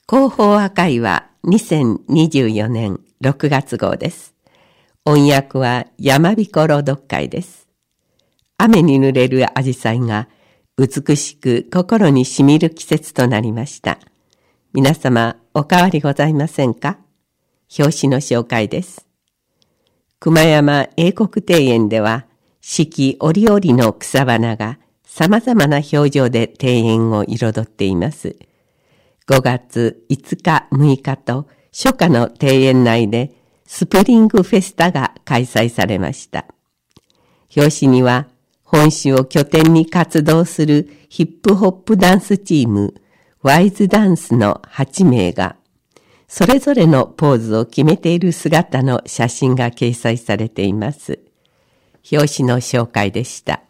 広報和会は2024年6月号です。音訳は山彦朗読会です。雨に濡れるアジサイが美しく心にしみる季節となりました。皆様お変わりございませんか？表紙の紹介です。熊山英国庭園では四季折々の草花が様々な表情で庭園を彩っています。5月5日6日と初夏の庭園内でスプリングフェスタが開催されました。表紙には本州を拠点に活動するヒップホップダンスチームワイズダンスの8名がそれぞれのポーズを決めている姿の写真が掲載されています。表紙の紹介でした。